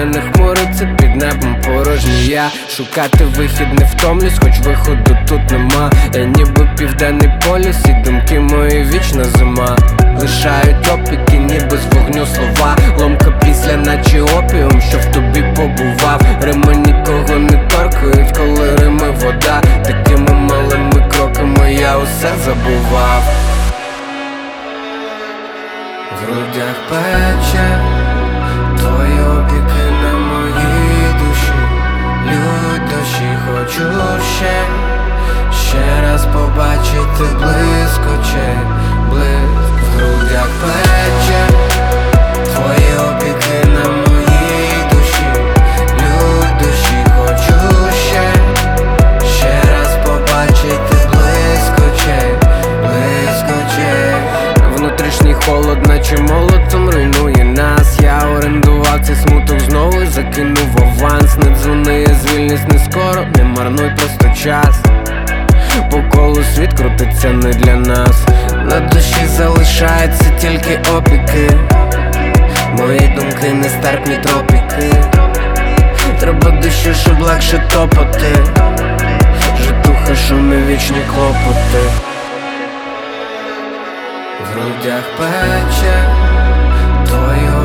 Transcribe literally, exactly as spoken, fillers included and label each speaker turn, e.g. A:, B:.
A: Зоря не хмуриться, під небом порожній я. Шукати вихід не втомлюсь, хоч виходу тут нема. Я ніби південний полюс, і думки мої вічна зима. Лишають опіки, ніби з вогню слова. Ломка після, наче опіум, що в тобі побував. Рими нікого не торкають, коли рими вода. Такими малими кроками я усе забував. В грудях пече твої опіки на моїй душі. Лють дощі, хочу ще, ще раз побачити блискоче, блиск. В грудях пече твої опіки на моїй душі. Лють дощі, хочу ще, ще раз побачити блискоче, блискоче. Внутрішній холод, наче молотом руйнує нас. Я орендував цей смуток знову, закинув аванс. Не дзвони, я звільнюсь не скоро, не марнуй просто час. По колу світ крутиться не для нас. На душі залишаються тільки опіки. Мої думки нестерпні тропіки. Треба дощу, щоб легше топати. Житуха, шуми, вічні клопоти. В грудях пече твої